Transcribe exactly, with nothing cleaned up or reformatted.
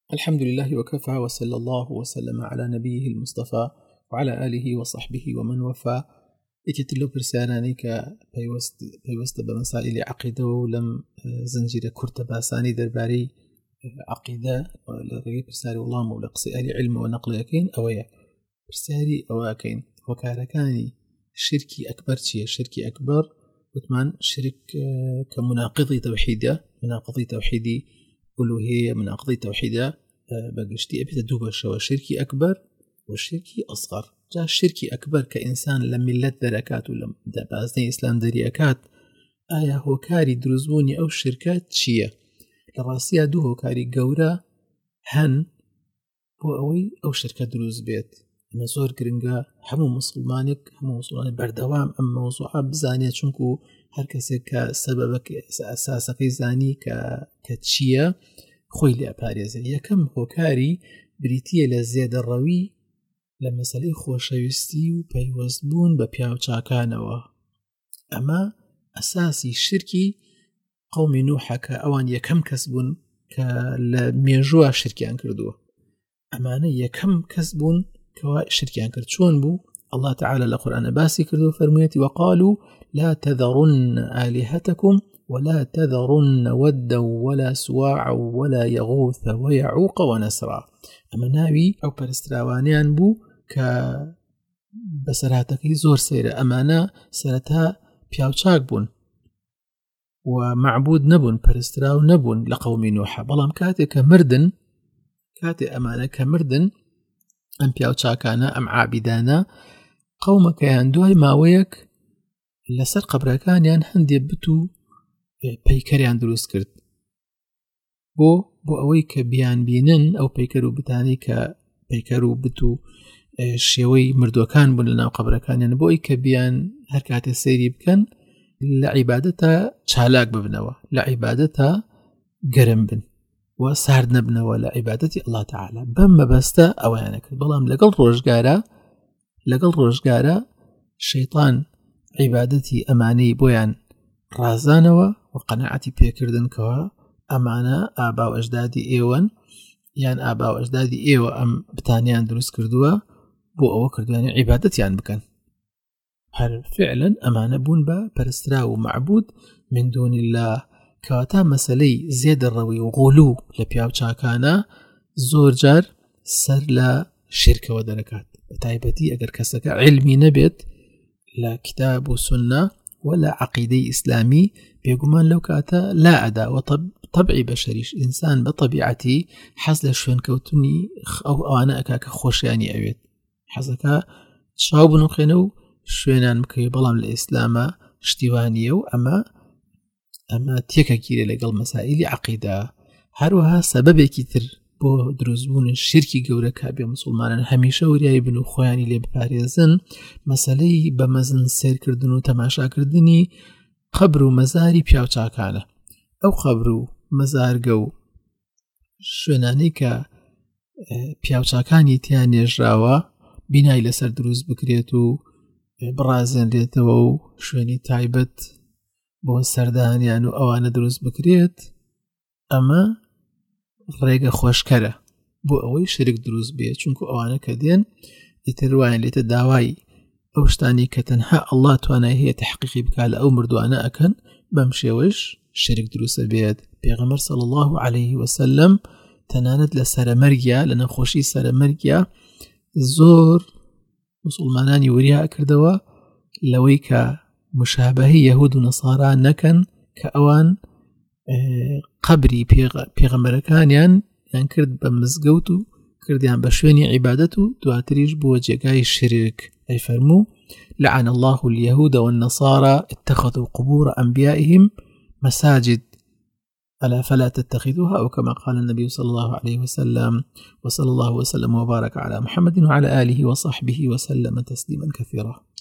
الحمد لله وكفى، وصلى الله وسلم على نبيه المصطفى وعلى آله وصحبه ومن وفى. إتتلو برساناني كبيوست بيوست بمسائل عقيدة ولم زنجير كرت باساني درباري عقيدة لرغي برسالي والله مولى قصي علم ونقل يكين أويا برسالي أواكين وكاركاني شركي أكبر شيء شركي أكبر وثمان شرك كمناقضي توحيدة مناقضي توحيدي ألوهية مناقضي توحيدة بقشتي أبي تدوب الشوا شركي أكبر والشركي أصغر. جاء الشركي أكبر كإنسان لم يلد دركات ولم دبازني إسلام دريكات آية هو كاري دروزبوني أو الشركات شيء لراسيا دو هو كاري قورا هن بو أوي أو شركة دروز بيت أما زور قرنقا همو مسلمانك همو مسلمانك بردوام أما موضوعا بزانية چونكو هر کسی که سببك أساسك زاني كتشيا خوي لأباريزي يكم هوكاري بريتية لزيادة الروي لمسالي خوشويستي و بيوزبون ببياو چاكانوا. أما أساسي الشركي قوم نوحك أوان يكم كسبون كالميجوا شركيان كردوا أمانا يكم كسبون كوا شركيان كرد شون بو الله تعالى لقرآن باسي كردو فرميتي وقالوا لا تذرن آلهتكم ولا تذرن ودا ولا سواعا ولا يغوث ويعوق ونسرا. أما ناوي أو برستراوانيان بو كبسراتكي زور سيرة أمانا سرتها بياوچاك بون ومعبود نبون برستراو نبون لقوم نوح بلام كاتي كمردن كاتي أمانا كمردن أم بياوچاكانا أم عابدانا قومك ياندوهي ماويك لسر قبركانيان هندي بتو بيكريان دروس كرد بو بو أوي كبيان بينن أو بيكرو بتاني كبيكرو بتو شيوي مردوكان بون لنا قبركانيان بو أي كبيان هركات السيري بكن لعبادتها چالاك ببنوا لعبادتها قرم بن وسارد نبنوا لعبادتي الله تعالى بما بستا أوانك بلام لقل روشقارا لقل روشقارا شيطان عبادتي أماني بويان رازانوا وقناعتي بيكردن كوا أمانا آبا وأجدادي إيوان يعني آبا وأجدادي إيوان أم بتانيان دروس كردوا بو أو كردواني عبادتي يعني بكن هل فعلا أمانا بون با برستراو معبود من دون الله كواتا مسلي زيد الروي وغلو لبياو چاكانا زور جار سر لا شركة ودركات بتايبتي أجر كسك علمي نبت لا كتاب وسنة ولا عقيدة إسلامي بيقومان لو كاتا لا أداء وطبعي بشريش إنسان بطبيعتي حزل شوين كوتني أو أنا أكاك خوش يعني أبيت حزكا شاوب نقينو شوينان مكي بلام الإسلام اشتوانيو أما أما تيكا كيري لقل مسائل عقيدة هروها سببي كتر بو دروزبون الشركي قورا كابي مسلمان هميشه ورياي بنو خواني لي بپاريزن مسألي بمزن سير كردن و تماشا كردني قبرو مزاري بياو چاكانا او قبرو مزارقو شويناني كا بياو چاكاني تيان يجراوا بناي لسر دروز بكريتو برازن ريتو شويني تايبت بو سردان يعني اوان دروز بكريت اما ڕێگە خۆشکەرە بۆ ئەوەی شرک دروست بێ چونکو ئەوانە کە دێن ئیتروایان لێتە داوای ئەو شتانی کە تەنها ئەڵڵا توانای هەیە تەحقیقی بکات لە ئەو مردوانە ئەکەن بەم شێوەش شرک دروستە بێت. پێغەمبەر صلی الله عليه وسلم تەنانەت لە سەرەمەرگیا لە نەخۆشی سەرەمەرگیا زۆر مسلمانانی وریا کردەوە لەوەی کە مشابهی یەهود و نەسارا نەکەن کە ئەوان قبری پێغەمبەرەکانیان یان کرد بە مزگەوت و کردیان بە شوێنی عیبادەت و دواتریش بووە جێگای شرک. ئەی فەرموو لعن الله اليهود والنصارى اتخذوا قبور أنبيائهم مساجد ألا فلا تتخذوها أو كما قال النبي صلى الله عليه وسلم. وصلى الله وسلم وبارك على محمد وعلى آله وصحبه وسلم تسليما كثيرا.